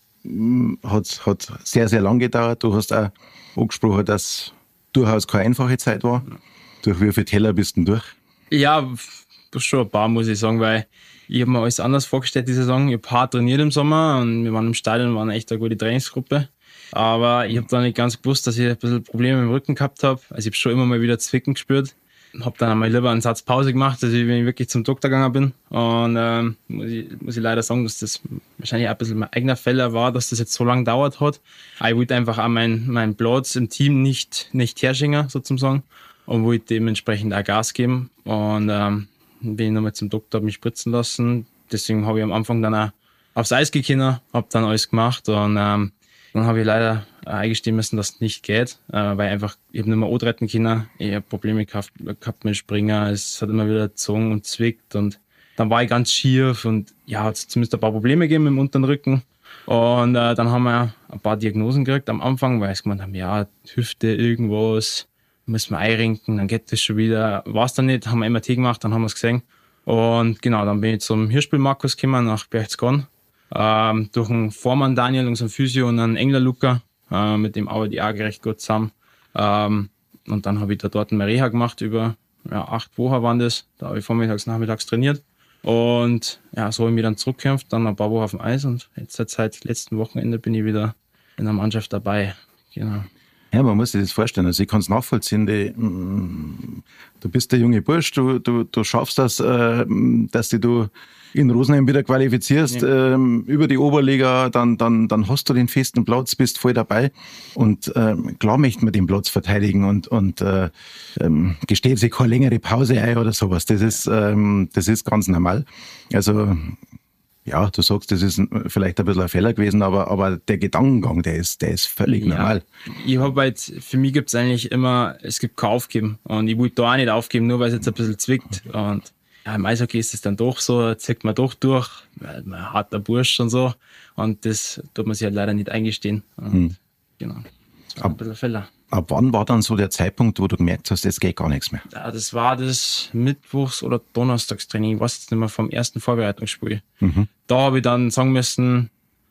mh, hat, hat sehr, sehr lang gedauert. Du hast auch angesprochen, dass durchaus keine einfache Zeit war. Durch wie viele Teller bist du denn durch? Ja, schon ein paar, muss ich sagen, weil ich habe mir alles anders vorgestellt, die Saison. Ich habe hart trainiert im Sommer und wir waren im Stadion, waren echt eine gute Trainingsgruppe. Aber ich habe dann nicht ganz gewusst, dass ich ein bisschen Probleme im Rücken gehabt habe. Also ich habe schon immer mal wieder Zwicken gespürt. Habe dann einmal lieber einen Satz Pause gemacht, also wenn ich wirklich zum Doktor gegangen bin. Und ähm, muss, ich, muss ich leider sagen, dass das wahrscheinlich auch ein bisschen mein eigener Fehler war, dass das jetzt so lange gedauert hat. Aber ich wollte einfach auch meinen mein Platz im Team nicht, nicht herschingen, sozusagen. Und wollte dementsprechend auch Gas geben. Und ähm, bin ich nochmal zum Doktor, habe mich spritzen lassen. Deswegen habe ich am Anfang dann auch aufs Eis gekommen, habe dann alles gemacht. Und ähm, dann habe ich leider eingestehen müssen, dass es nicht geht, äh, weil einfach, ich habe nicht mehr antreten können. Ich habe Probleme gehabt, gehabt mit Springer. Es hat immer wieder gezogen und zwickt. Und dann war ich ganz schief und ja, hat es zumindest ein paar Probleme gegeben im unteren Rücken. Und äh, dann haben wir ein paar Diagnosen gekriegt am Anfang, weil sie gemeint haben, ja, Hüfte, irgendwas, müssen wir einrenken, dann geht das schon wieder. War es dann nicht, haben wir M R T gemacht, dann haben wir es gesehen. Und genau, dann bin ich zum Hirschspiel Markus gekommen, nach Berchtesgaden. Ähm, durch einen Vormann Daniel, unseren Physio, und einen Engler Luca, äh, mit dem arbeite ich auch recht gut zusammen. Ähm, und dann habe ich da dort eine Reha gemacht, über ja, acht Wochen waren das. Da habe ich vormittags, nachmittags trainiert. Und ja, so habe ich mich dann zurückgekämpft, dann ein paar Wochen auf dem Eis und jetzt seit letzten Wochenende bin ich wieder in der Mannschaft dabei. Genau. Ja, man muss sich das vorstellen. Also ich kann es nachvollziehen. Die, mm, du bist der junge Bursch, du, du, du schaffst das, äh, dass die du in Rosenheim wieder qualifizierst, ja. ähm, über die Oberliga, dann, dann, dann hast du den festen Platz, bist voll dabei. Und ähm, klar möchte man den Platz verteidigen und, und äh, ähm, gesteht sich keine längere Pause ein oder sowas. Das ist, ähm, das ist ganz normal. Also ja, du sagst, das ist vielleicht ein bisschen ein Fehler gewesen, aber, aber der Gedankengang, der ist, der ist völlig ja. normal. Ich habe halt, für mich gibt es eigentlich immer, es gibt kein Aufgeben. Und ich wollte da auch nicht aufgeben, nur weil es jetzt ein bisschen zwickt. Und ja, im Eishockey ist es dann doch so, zieht man doch durch, weil man ein harter Bursch und so. Und das tut man sich halt leider nicht eingestehen. Und hm. Genau, das war ab, ein bisschen ein Fehler. Ab wann war dann so der Zeitpunkt, wo du gemerkt hast, jetzt geht gar nichts mehr? Ja, das war das Mittwochs- oder Donnerstagstraining, ich weiß jetzt nicht mehr, vom ersten Vorbereitungsspiel. Mhm. Da habe ich dann sagen müssen,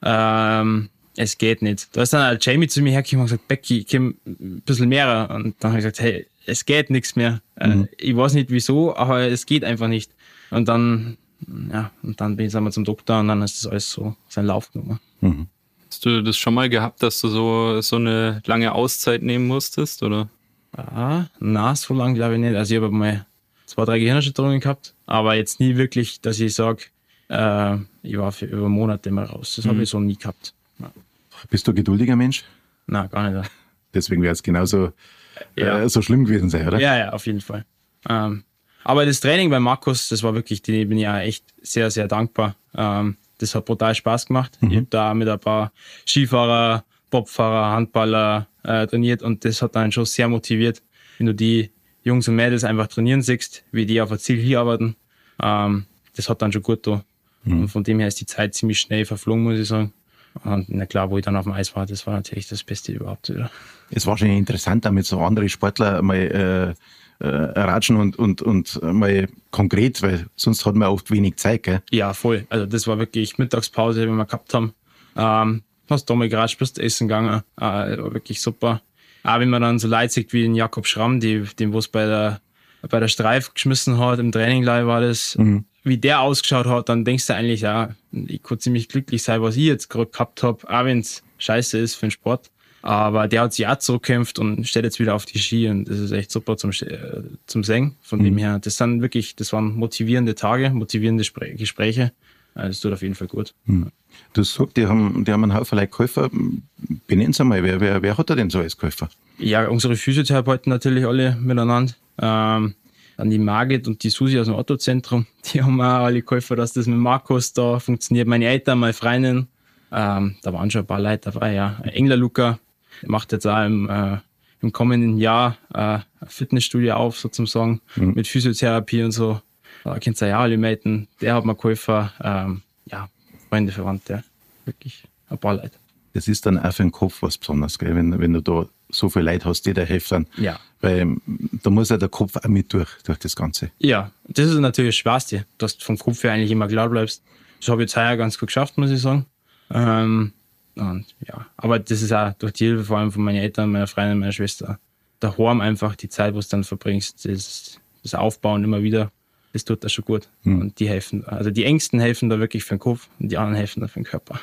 ähm, es geht nicht. Da ist dann halt Jamie zu mir hergekommen und gesagt, Becky, komm ein bisschen mehr. Und dann habe ich gesagt, hey, es geht nichts mehr. Mhm. Ich weiß nicht wieso, aber es geht einfach nicht. Und dann, ja, und dann bin ich einmal zum Doktor und dann ist das alles so seinen Lauf genommen. Mhm. Hast du das schon mal gehabt, dass du so, so eine lange Auszeit nehmen musstest, oder? Ah, na, so lange glaube ich nicht. Also ich habe mal zwei, drei Gehirnerschütterungen gehabt, aber jetzt nie wirklich, dass ich sage, äh, ich war für über Monate mal raus. Das mhm. habe ich so nie gehabt. Ja. Bist du ein geduldiger Mensch? Nein, gar nicht. Deswegen wäre es genauso ja. äh, so schlimm gewesen sein, oder? Ja, ja, auf jeden Fall. Ähm, aber das Training bei Markus, das war wirklich, den bin ich ja echt sehr, sehr dankbar. Ähm, das hat brutal Spaß gemacht. Mhm. Ich habe da mit ein paar Skifahrer, Bobfahrer, Handballer äh, trainiert und das hat dann schon sehr motiviert, wenn du die Jungs und Mädels einfach trainieren siehst, wie die auf ein Ziel hinarbeiten. Ähm, das hat dann schon gut getan. Mhm. Und von dem her ist die Zeit ziemlich schnell verflogen, muss ich sagen. Und na klar, wo ich dann auf dem Eis war, das war natürlich das Beste überhaupt wieder. Es war schon interessant, damit so andere Sportler mal äh, äh, ratschen und, und, und mal konkret, weil sonst hat man oft wenig Zeit, gell? Ja, voll. Also das war wirklich Mittagspause, wenn wir gehabt haben. Ähm, hast du mal geratscht, bist essen gegangen. Äh, war wirklich super. Auch wenn man dann so Leute sieht wie den Jakob Schramm, die, den wo es bei der, bei der Streif geschmissen hat, im Training war das, mhm. wie der ausgeschaut hat, dann denkst du eigentlich, ja, ich kann ziemlich glücklich sein, was ich jetzt gerade gehabt habe, auch wenn es scheiße ist für den Sport. Aber der hat sich auch zurückgekämpft und steht jetzt wieder auf die Ski und das ist echt super zum, zum Singen. Von mhm. dem her, das sind wirklich, das waren motivierende Tage, motivierende Spre- Gespräche. Das tut auf jeden Fall gut. Mhm. Du sagst, die haben, die haben einen Haufen Leute geholfen. Benennen Sie mal, wer, wer, wer hat da denn so als geholfen? Ja, unsere Physiotherapeuten natürlich alle miteinander. Ähm, dann die Margit und die Susi aus dem Autozentrum, die haben auch alle geholfen, dass das mit Markus da funktioniert. Meine Eltern, meine Freundin, ähm, da waren schon ein paar Leute dabei, ja. Engler Luca macht jetzt auch im, äh, im kommenden Jahr äh, ein Fitnessstudio auf, sozusagen, mhm. mit Physiotherapie und so. Da kennt ihr ja alle Mäten, der hat mir geholfen. Ähm, ja, Freunde, Verwandte, wirklich ein paar Leute. Das ist dann auch für den Kopf was Besonderes, gell? Wenn, wenn du da so viele Leute hast, die da helfen. Ja. Weil da muss ja der Kopf auch mit durch, durch das Ganze. Ja, das ist natürlich das Schwerste, dass du vom Kopf her eigentlich immer klar bleibst. Das habe ich jetzt heuer ganz gut geschafft, muss ich sagen. Ähm, und ja, aber das ist auch durch die Hilfe vor allem von meinen Eltern, meiner Freundin, meiner Schwester. Daheim einfach die Zeit, was du dann verbringst, das, das Aufbauen immer wieder, das tut das schon gut. Hm. Und die helfen, also die Ängsten helfen da wirklich für den Kopf und die anderen helfen da für den Körper.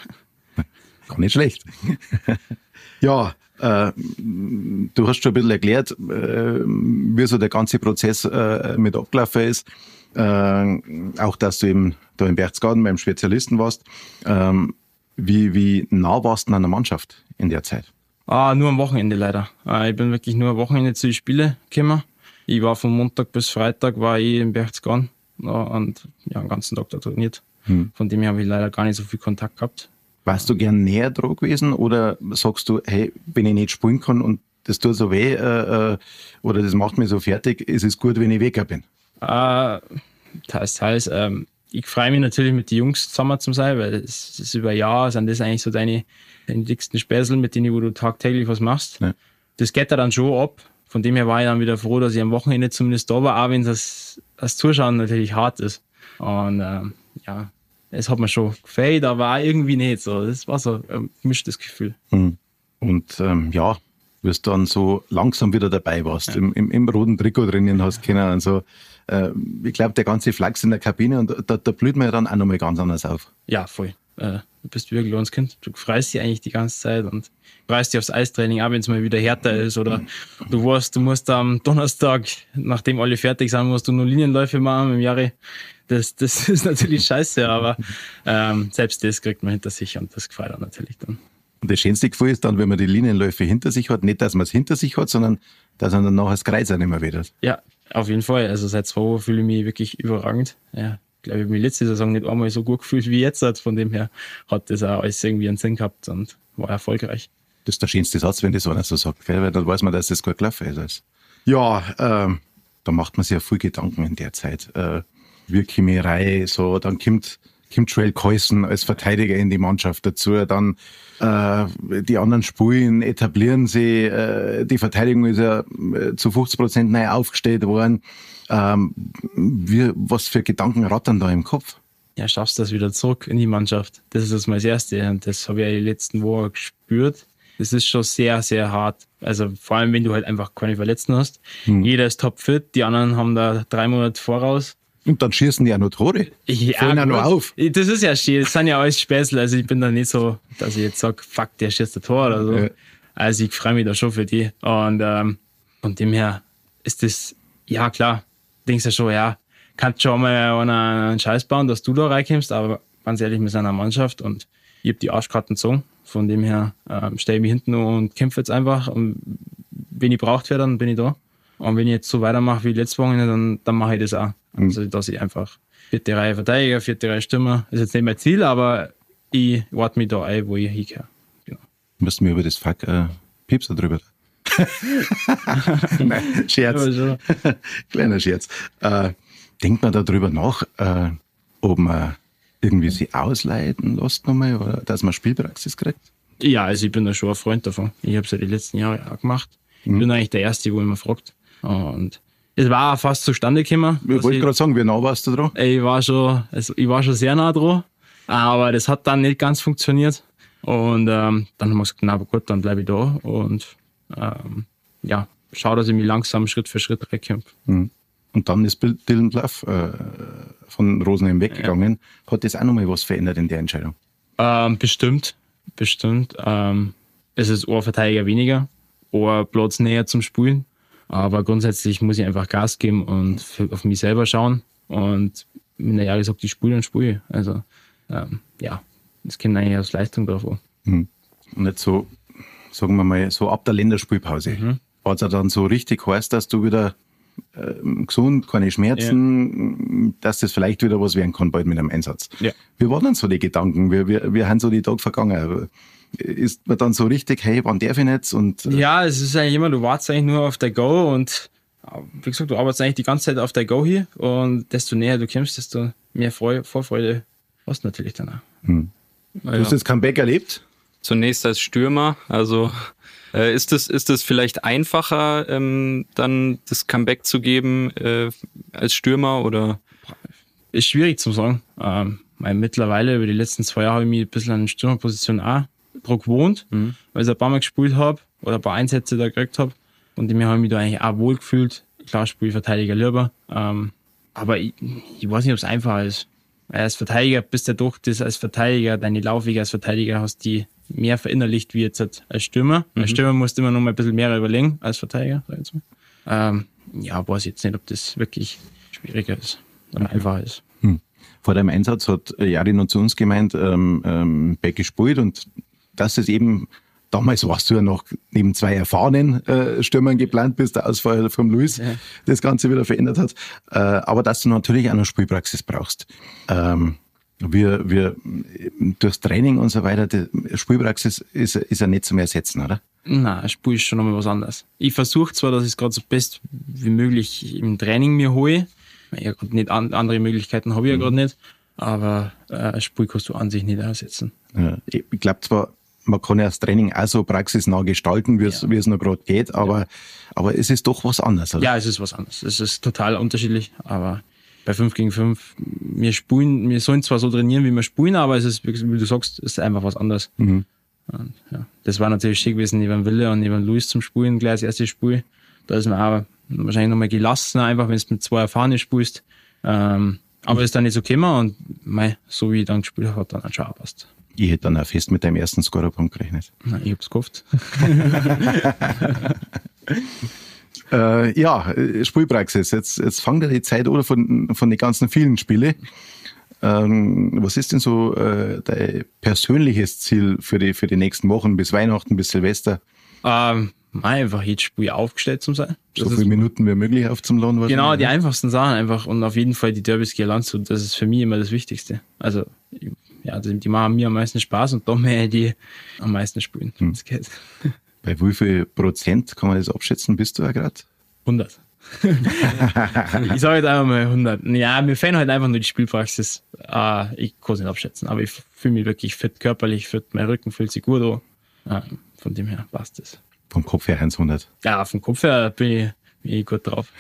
Gar nicht schlecht. Ja, äh, du hast schon ein bisschen erklärt, äh, wie so der ganze Prozess äh, mit abgelaufen ist. Äh, auch, dass du eben da in Berchtesgaden beim Spezialisten warst. Ähm, wie, wie nah warst du an der Mannschaft in der Zeit? Ah, nur am Wochenende leider. Ich bin wirklich nur am Wochenende zu den Spielen gekommen. Ich war von Montag bis Freitag war ich in Berchtesgaden und ja, den ganzen Tag da trainiert. Hm. Von dem her habe ich leider gar nicht so viel Kontakt gehabt. Warst du gern näher dran gewesen oder sagst du, hey, wenn ich nicht spielen kann und das tut so weh äh, oder das macht mich so fertig, ist es gut, wenn ich weg bin? Äh, teils, teils. Ähm, ich freue mich natürlich, mit den Jungs zusammen zu sein, weil das, das über Jahre sind das eigentlich so deine, deine dicksten Späßel, mit denen wo du tagtäglich was machst. Ja. Das geht da dann schon ab. Von dem her war ich dann wieder froh, dass ich am Wochenende zumindest da war, auch wenn das als Zuschauen natürlich hart ist. Und ähm, ja, es hat mir schon gefällt, aber auch irgendwie nicht so. Das war so ein gemischtes Gefühl. Und ähm, ja, wie du dann so langsam wieder dabei warst, ja. im, im, im roten Trikot drinnen hast können und so. Äh, ich glaube, der ganze Flachs in der Kabine, und da, da blüht man ja dann auch nochmal ganz anders auf. Ja, voll. äh, du bist wirklich ein Kind. Du freust dich eigentlich die ganze Zeit und freust dich aufs Eistraining, auch wenn es mal wieder härter ist. Oder du weißt, du musst am Donnerstag, nachdem alle fertig sind, musst du nur Linienläufe machen im Jahre. Das, das ist natürlich scheiße, aber ähm, selbst das kriegt man hinter sich und das gefällt dann natürlich dann. Und das schönste Gefühl ist dann, wenn man die Linienläufe hinter sich hat, nicht, dass man es hinter sich hat, sondern dass man dann nachher das Kreuz auch nicht mehr wieder hat. Ja, auf jeden Fall. Also seit zwei Wochen fühle ich mich wirklich überragend. Ja, ich glaube, ich habe mich letzte Saison nicht einmal so gut gefühlt wie jetzt. Von dem her hat das auch alles irgendwie einen Sinn gehabt und war erfolgreich. Das ist der schönste Satz, wenn das einer so sagt, gell? Weil dann weiß man, dass das gut gelaufen ist. Ja, ähm, da macht man sich ja viel Gedanken in der Zeit. Äh, Wirkchemierei, so, dann kommt, kommt Joel Keusen als Verteidiger in die Mannschaft dazu, dann äh, die anderen Spulen etablieren sie, äh, die Verteidigung ist ja äh, zu fünfzig Prozent neu aufgestellt worden. Ähm, wie, was für Gedanken rattern da im Kopf? Ja, schaffst du das wieder zurück in die Mannschaft. Das ist das mal das Erste und das habe ich ja die letzten Wochen gespürt. Das ist schon sehr, sehr hart. Also vor allem, wenn du halt einfach keine Verletzten hast. Hm. Jeder ist topfit, die anderen haben da drei Monate voraus. Und dann schießen die ja noch Tore. Ja, Fallen ja noch auf. Das ist ja schön. Das sind ja alles Späßle. Also ich bin da nicht so, dass ich jetzt sage, fuck, der schießt ein Tor oder so. Ja. Also ich freue mich da schon für die. Und ähm, von dem her ist das, ja klar, denkst du schon, ja, kannst schon mal einen Scheiß bauen, dass du da reinkommst, aber ganz ehrlich, wir sind eine Mannschaft und ich habe die Arschkarten gezogen. Von dem her ähm, stehe ich mich hinten und kämpfe jetzt einfach. Und wenn ich braucht werde, dann bin ich da. Und wenn ich jetzt so weitermache wie letzte Woche, dann, dann mache ich das auch. Also, dass ich einfach vierte Reihe Verteidiger, vierte Reihe Stürmer, ist jetzt nicht mein Ziel, aber ich warte mich da ein, wo ich hingehöre. Genau. Müssten wir über das Fuck äh, piepsen drüber. Nein, Scherz. Kleiner Scherz. Äh, denkt man da drüber nach, äh, ob man irgendwie sie ausleiten lässt nochmal oder dass man Spielpraxis kriegt? Ja, also ich bin da schon ein Freund davon. Ich habe es ja die letzten Jahre auch gemacht. Ich mhm. bin eigentlich der Erste, wo immer fragt. Und es war auch fast zustande gekommen. Ich wollte gerade sagen, wie nah warst du dran? Ich war schon, also ich war schon sehr nah dran, aber das hat dann nicht ganz funktioniert. Und ähm, dann haben wir gesagt, na aber gut, dann bleibe ich da und ähm, ja, schau, dass ich mich langsam Schritt für Schritt wegkämpfe. Mhm. Und dann ist Dylan Bluff äh, von Rosenheim weggegangen. Ja. Hat das auch nochmal was verändert in der Entscheidung? Ähm, bestimmt, bestimmt. Ähm, es ist ein Verteidiger weniger, ein Platz näher zum Spielen. Aber grundsätzlich muss ich einfach Gas geben und für, auf mich selber schauen. Und in der Jahre gesagt, ich spiele und spiele. Also ähm, ja, das kommt eigentlich aus Leistung drauf an. Mhm. Und jetzt so, sagen wir mal, so ab der Länderspielpause. Mhm. Hat es dann so richtig heißt, dass du wieder äh, gesund, keine Schmerzen, ja. dass das vielleicht wieder was werden kann bald mit einem Einsatz. Ja. Wie waren dann so die Gedanken? Wie, wie, wie haben so die Tage vergangen? Ist man dann so richtig, hey, wann darf ich jetzt? Und, äh ja, es ist eigentlich immer, du wartest eigentlich nur auf der Go und wie gesagt, du arbeitest eigentlich die ganze Zeit auf der Go hier und desto näher du kommst, desto mehr Freude, Vorfreude hast du natürlich dann auch. Hm. Du hast jetzt Comeback erlebt? Zunächst als Stürmer, also äh, ist es ist es vielleicht einfacher, ähm, dann das Comeback zu geben äh, als Stürmer oder? Ist schwierig zu sagen. Ähm, weil mittlerweile über die letzten zwei Jahre habe ich mich ein bisschen an der Stürmerposition auch dran gewohnt, mhm. weil ich ein paar Mal gespielt habe oder ein paar Einsätze da gekriegt habe und mir habe ich mich da eigentlich auch wohl gefühlt. Klar, spiele ich Verteidiger lieber, ähm, aber ich, ich weiß nicht, ob es einfach ist. Weil als Verteidiger bist du doch das als Verteidiger, deine Laufwege als Verteidiger hast die mehr verinnerlicht wie jetzt als Stürmer. Mhm. Als Stürmer musst du immer noch mal ein bisschen mehr überlegen als Verteidiger. Sag ich jetzt mal. Ähm, ja, weiß ich jetzt nicht, ob das wirklich schwieriger ist oder einfacher ist. Hm. Vor deinem Einsatz hat Jari noch zu uns gemeint, ähm, ähm, Beck gespielt und dass es eben, damals warst du ja noch neben zwei erfahrenen äh, Stürmern geplant bist, der Ausfall vom Luis ja. das Ganze wieder verändert hat, äh, aber dass du natürlich auch noch Spielpraxis brauchst. Ähm, wir, wir, durchs Training und so weiter, die Spielpraxis ist, ist ja nicht zum Ersetzen, oder? Nein, Spiel ist schon nochmal was anderes. Ich versuche zwar, dass ich es gerade so best wie möglich im Training mir hole, ja, nicht an, andere Möglichkeiten habe ich ja gerade nicht, aber äh, Spiel kannst du an sich nicht ersetzen. Ja, ich glaube zwar, man kann ja das Training auch so praxisnah gestalten, wie es, ja. wie es noch gerade geht, aber, ja. aber es ist doch was anderes, oder? Ja, es ist was anderes. Es ist total unterschiedlich, aber bei fünf gegen fünf, wir spielen, wir sollen zwar so trainieren, wie wir spielen, aber es ist, wie du sagst, es ist einfach was anderes. Mhm. Und, ja, das war natürlich schick gewesen, neben Wille und neben Luis zum Spielen, gleich das erste Spiel. Da ist man auch wahrscheinlich nochmal gelassener, einfach wenn du mit zwei Erfahrenen spielst. Ähm, Aber ist dann nicht so gekommen und mei, so wie ich dann gespielt habe, hat dann auch schon auch passt. Ich hätte dann auch fest mit deinem ersten Scorerpunkt gerechnet. Na, ich hab's gehofft. äh, ja, Spielpraxis. Jetzt, jetzt fangt ja die Zeit oder von, von den ganzen vielen Spielen. Ähm, was ist denn so äh, dein persönliches Ziel für die, für die nächsten Wochen bis Weihnachten, bis Silvester? Ähm, einfach jedes Spiel aufgestellt zu sein. So viele Minuten wie möglich aufzuladen. Genau, die einfachsten Sachen einfach und auf jeden Fall die Derbys gegen Landshut, das ist für mich immer das Wichtigste. Also, ja, die machen mir am meisten Spaß und da mehr die am meisten spielen. Hm. Das geht. Bei wie viel Prozent kann man das abschätzen, bist du ja gerade? hundert. Ich sage jetzt einfach mal hundert. Ja, mir fehlen halt einfach nur die Spielpraxis. Uh, ich kann es nicht abschätzen, aber ich fühle mich wirklich fit, körperlich fit, mein Rücken fühlt sich gut an. Ja, von dem her passt es. Vom Kopf her hundert. Ja, vom Kopf her bin ich, bin ich gut drauf.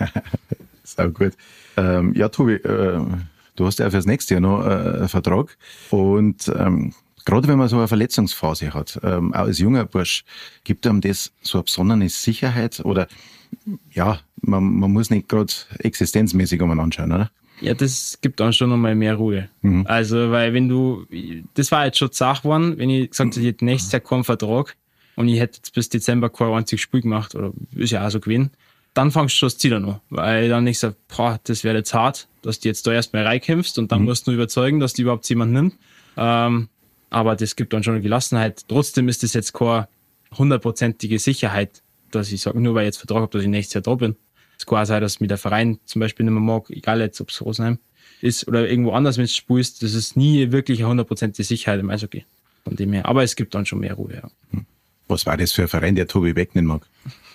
Sau gut. Ähm, ja, Tobi, äh, du hast ja fürs nächste Jahr noch äh, einen Vertrag und ähm, gerade wenn man so eine Verletzungsphase hat, ähm, auch als junger Bursch, gibt einem das so eine besondere Sicherheit oder ja, man, man muss nicht gerade existenzmäßig um einen anschauen, oder? Ja, das gibt dann schon nochmal mehr Ruhe. Mhm. Also, weil wenn du, das war jetzt schon die Sache geworden, wenn ich gesagt hätte, ich hätte nächstes Jahr keinen Vertrag und ich hätte jetzt bis Dezember kein einziges Spiel gemacht, oder ist ja auch so gewesen, dann fangst du schon das Ziel an. Weil dann ich sage, boah, das wäre jetzt hart, dass du jetzt da erstmal reinkämpfst und dann mhm. musst du überzeugen, dass die überhaupt jemand nimmt. Ähm, aber das gibt dann schon eine Gelassenheit. Trotzdem ist das jetzt keine hundertprozentige Sicherheit, dass ich sage, nur weil ich jetzt Vertrag habe, dass ich nächstes Jahr da bin. Es kann auch sein, dass mich der Verein zum Beispiel nicht mehr mag, egal jetzt, ob es Rosenheim ist oder irgendwo anders, wenn du spielst. Das ist nie wirklich eine hundertprozentige Sicherheit im Eishockey. Von dem her. Aber es gibt dann schon mehr Ruhe. Ja. Was war das für ein Verein, der Tobi wegnehmen mag?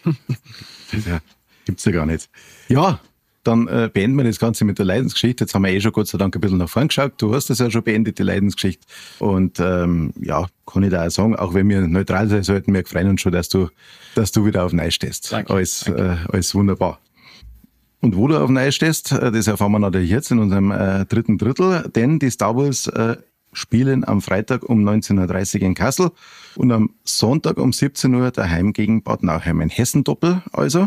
Das ja, gibt's ja gar nicht. Ja, dann äh, beenden wir das Ganze mit der Leidensgeschichte. Jetzt haben wir eh schon Gott sei Dank ein bisschen nach vorn geschaut. Du hast das ja schon beendet, die Leidensgeschichte. Und ähm, ja, kann ich da auch sagen, auch wenn wir neutral sein sollten, wir freuen uns schon, dass du, dass du wieder auf den Eis stehst. Danke, alles, danke. Äh, alles wunderbar. Und wo du auf dem Eis stehst, das erfahren wir natürlich jetzt in unserem äh, dritten Drittel, denn die Star Bulls äh, spielen am Freitag um neunzehn Uhr dreißig in Kassel und am Sonntag um siebzehn Uhr daheim gegen Bad Nauheim. Ein Hessendoppel also.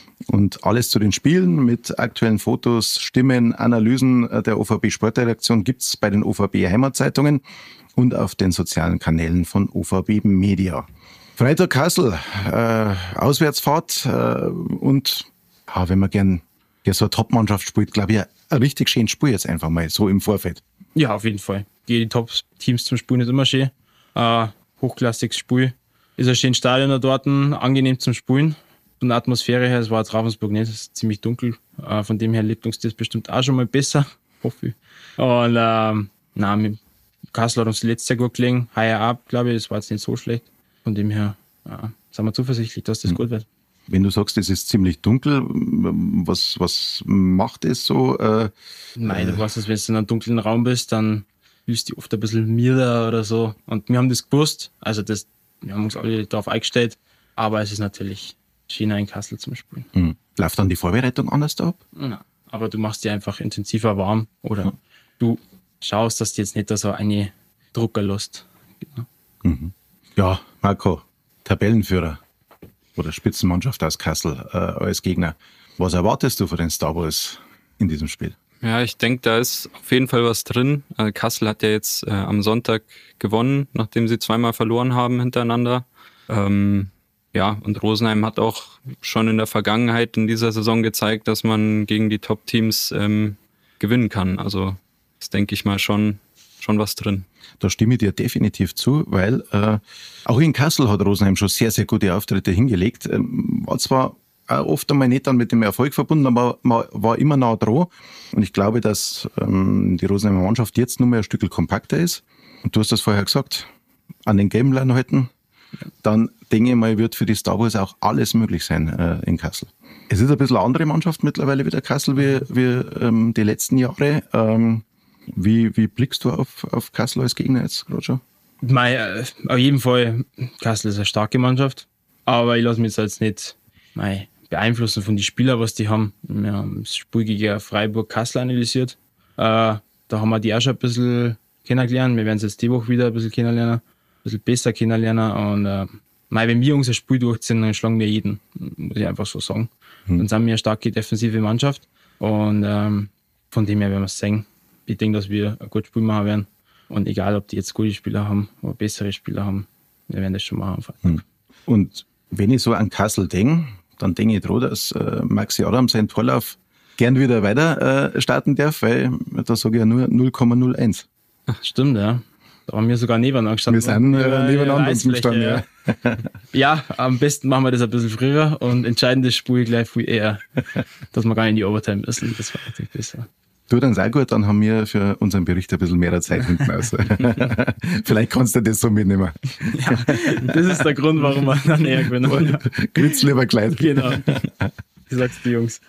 Und alles zu den Spielen mit aktuellen Fotos, Stimmen, Analysen der O V B Sportredaktion gibt's bei den O V B Heimatzeitungen und auf den sozialen Kanälen von O V B Media. Freitag Kassel, äh, Auswärtsfahrt äh, und ja, wenn man gern ja, so eine Top-Mannschaft spielt, glaube ich, ein richtig schönes Spiel jetzt einfach mal, so im Vorfeld. Ja, auf jeden Fall. Die Top-Teams zum Spielen ist immer schön. Äh, hochklassiges Spiel. Ist ein schönes Stadion da dort, angenehm zum Spielen. Von der Atmosphäre her, es war jetzt Ravensburg nicht, es ist ziemlich dunkel. Äh, von dem her lebt uns das bestimmt auch schon mal besser. Hoffe ich. Und ähm, nein, mit Kassel hat uns letztes Jahr gut gelegen. Heuer ab, glaube ich, das war jetzt nicht so schlecht. Von dem her ja, sind wir zuversichtlich, dass das mhm. gut wird. Wenn du sagst, es ist ziemlich dunkel, was, was macht es so? Äh, Nein, du weißt es, wenn du in einem dunklen Raum bist, dann fühlst du dich oft ein bisschen milder oder so. Und wir haben das gewusst, also das, wir haben uns alle darauf eingestellt, aber es ist natürlich schöner in Kassel zum Spielen. Mhm. Läuft dann die Vorbereitung anders da ab? Nein, aber du machst dir einfach intensiver warm oder mhm. du schaust, dass du jetzt nicht da so eine Drucker lässt. Genau. Mhm. Ja, Marco, Tabellenführer oder Spitzenmannschaft aus Kassel äh, als Gegner. Was erwartest du von den Star Bulls in diesem Spiel? Ja, ich denke, da ist auf jeden Fall was drin. Äh, Kassel hat ja jetzt äh, am Sonntag gewonnen, nachdem sie zweimal verloren haben hintereinander. Ähm, ja, und Rosenheim hat auch schon in der Vergangenheit in dieser Saison gezeigt, dass man gegen die Top-Teams ähm, gewinnen kann. Also ist, denke ich mal, schon, schon was drin. Da stimme ich dir definitiv zu, weil äh, auch in Kassel hat Rosenheim schon sehr, sehr gute Auftritte hingelegt. Ähm, war zwar auch oft einmal nicht dann mit dem Erfolg verbunden, aber man war immer nah dran. Und ich glaube, dass ähm, die Rosenheimer Mannschaft jetzt nur mehr ein Stück kompakter ist. Und du hast das vorher gesagt, an den Gameline halten. Dann denke ich mal, wird für die Star Wars auch alles möglich sein äh, in Kassel. Es ist ein bisschen eine andere Mannschaft mittlerweile wieder Kassel wie, wie ähm, die letzten Jahre. Ähm, Wie, wie blickst du auf, auf Kassel als Gegner jetzt gerade schon? Mei, äh, auf jeden Fall, Kassel ist eine starke Mannschaft, aber ich lasse mich jetzt nicht mei, beeinflussen von den Spielern, was die haben. Wir haben das Spiel gegen Freiburg-Kassel analysiert. Äh, da haben wir die auch schon ein bisschen kennengelernt. Wir werden es jetzt die Woche wieder ein bisschen kennenlernen, ein bisschen besser kennenlernen. Und äh, mei, wenn wir unser Spiel durchziehen, dann schlagen wir jeden, muss ich einfach so sagen. Hm. Dann sind wir eine starke defensive Mannschaft. Und ähm, von dem her werden wir es sehen. Ich denke, dass wir ein gutes Spiel machen werden. Und egal, ob die jetzt gute Spieler haben oder bessere Spieler haben, wir werden das schon machen. Hm. Und wenn ich so an Kassel denke, dann denke ich dran, dass äh, Maxi Adam seinen Torlauf gern wieder weiter äh, starten darf, weil da sage ich ja nur null Komma null eins. Stimmt, ja. Da haben wir sogar nebeneinander gestanden. Wir sind äh, nebeneinander uns gestanden, ja. Ja. Ja, am besten machen wir das ein bisschen früher und entscheiden das Spiel gleich viel eher, dass wir gar nicht in die Overtime müssen. Das war natürlich besser. Du, dann sehr gut, dann haben wir für unseren Bericht ein bisschen mehr Zeit hinten raus. Vielleicht kannst du das so mitnehmen. Ja, das ist der Grund, warum wir dann eher gewinnen. Gewitz lieber Kleid. Genau. Ich sag's die Jungs.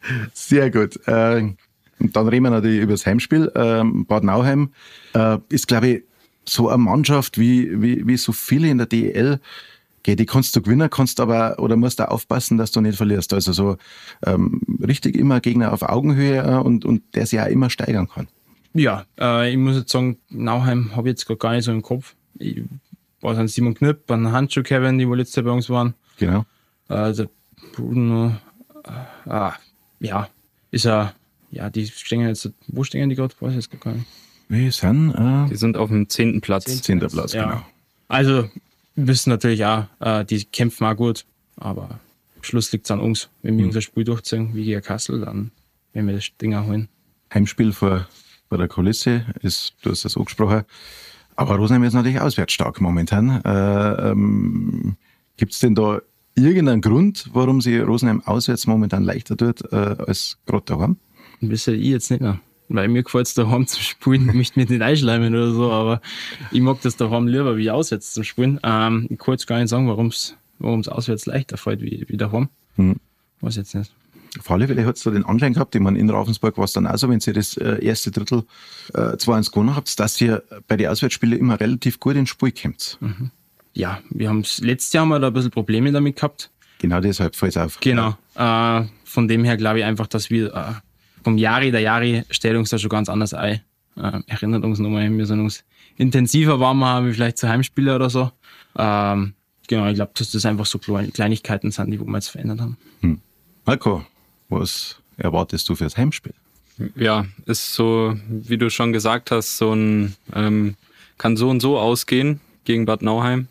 Sehr gut. Äh, und dann reden wir natürlich über das Heimspiel. Äh, Bad Nauheim äh, ist, glaube ich, so eine Mannschaft wie, wie, wie so viele in der D E L. Okay, die kannst du gewinnen, kannst aber oder musst auch aufpassen, dass du nicht verlierst. Also so ähm, richtig immer Gegner auf Augenhöhe äh, und, und der sich auch immer steigern kann. Ja, äh, ich muss jetzt sagen, Nauheim habe ich jetzt gar nicht so im Kopf. Ich weiß an Simon Knüpp, an Handschuh Kevin, die wohl letztes Jahr bei uns waren. Genau. Äh, der Bruno, äh, ah, ja, ist er, ja, die stehen jetzt, wo stehen die gerade? Weiß ich jetzt gar nicht. Wir sind, äh, Die sind auf dem zehnten Platz. zehnter Platz, ja. genau. Also, wir wissen natürlich auch, äh, die kämpfen auch gut, aber am Schluss liegt es an uns. Wenn wir Mhm. unser Spiel durchziehen, wie gegen Kassel, dann werden wir das Ding auch holen. Heimspiel vor, vor der Kulisse ist, du hast das angesprochen. Aber Rosenheim ist natürlich auswärts stark momentan. Äh, ähm, Gibt es denn da irgendeinen Grund, warum sie Rosenheim auswärts momentan leichter tut äh, als gerade daheim? Das ich jetzt nicht mehr. Weil mir gefällt es daheim zu spielen, ich möchte mich nicht einschleimen oder so, aber ich mag das daheim lieber wie auswärts zum Spielen. Ähm, ich kann jetzt gar nicht sagen, warum es auswärts leichter fällt wie, wie daheim. Hm. Weiß jetzt nicht. Auf alle Fälle hat es da den Anschein gehabt, ich meine, in Ravensburg war es dann auch so, wenn ihr das äh, erste Drittel äh, zwei eins gewonnen habt, dass ihr bei den Auswärtsspielen immer relativ gut ins Spiel kommt. Mhm. Ja, wir haben letztes Jahr haben wir da ein bisschen Probleme damit gehabt. Genau deshalb fällt es auf. Genau. Äh, von dem her glaube ich einfach, dass wir äh, vom Jahre der Jahre stellen uns da schon ganz anders ein. Äh, erinnert uns nochmal, wir sind uns intensiver warm machen wie vielleicht zu Heimspiele oder so. Ähm, genau, ich glaube, dass das einfach so Kleinigkeiten sind, die wir jetzt verändert haben. Hm. Marco, was erwartest du fürs Heimspiel? Ja, ist so, wie du schon gesagt hast, so ein ähm, kann so und so ausgehen gegen Bad Nauheim.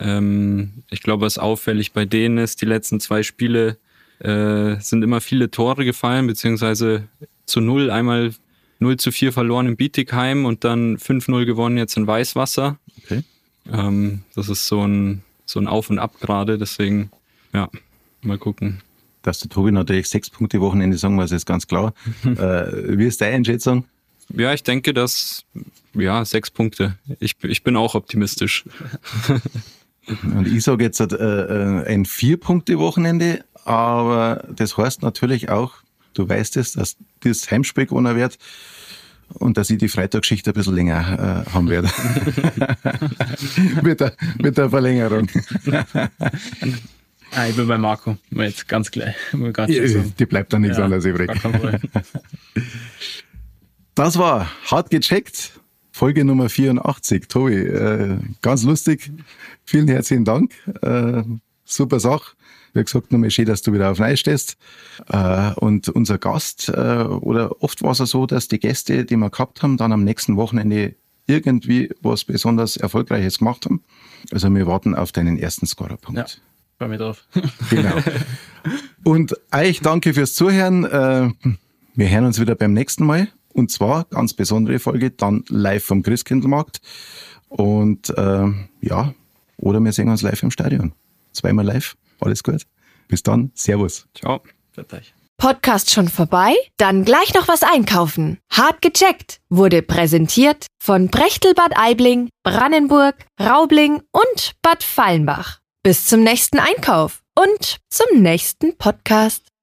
Ähm, ich glaube, was auffällig bei denen ist, die letzten zwei Spiele äh, sind immer viele Tore gefallen, beziehungsweise zu null, einmal null zu vier verloren in Bietigheim und dann fünf null gewonnen jetzt in Weißwasser. Okay. Ähm, das ist so ein, so ein Auf und Ab gerade, deswegen, ja, mal gucken. Dass der Tobi natürlich sechs Punkte Wochenende sagen muss, ist ganz klar. äh, wie ist deine Einschätzung? Ja, ich denke, dass, ja, sechs Punkte. Ich, ich bin auch optimistisch. Und ich sage jetzt äh, ein Vier-Punkte-Wochenende, aber das heißt natürlich auch, du weißt es, dass das Heimspiel gewonnen wird und dass ich die Freitagsgeschichte ein bisschen länger äh, haben werde. mit, der, mit der Verlängerung. Ah, ich bin bei Marco, jetzt ganz gleich. Ganz Ja, die bleibt dann nichts ja, anderes übrig. Das war hart gecheckt. Folge Nummer vierundachtzig. Tobi, äh, ganz lustig. Vielen herzlichen Dank. Äh, super Sache. Wie gesagt, nochmal schön, dass du wieder auf Neis stehst. Äh, und unser Gast, äh, oder oft war es ja so, dass die Gäste, die wir gehabt haben, dann am nächsten Wochenende irgendwie was besonders Erfolgreiches gemacht haben. Also wir warten auf deinen ersten Scorerpunkt. Ja, freue mich drauf. Genau. Und euch danke fürs Zuhören. Äh, wir hören uns wieder beim nächsten Mal. Und zwar, ganz besondere Folge, dann live vom Christkindlmarkt. Und äh, ja, oder wir sehen uns live im Stadion. Zweimal live. Alles gut. Bis dann. Servus. Ciao. Podcast schon vorbei? Dann gleich noch was einkaufen. Hart gecheckt wurde präsentiert von Brechtel Bad Aibling, Brannenburg, Raubling und Bad Fallenbach. Bis zum nächsten Einkauf und zum nächsten Podcast.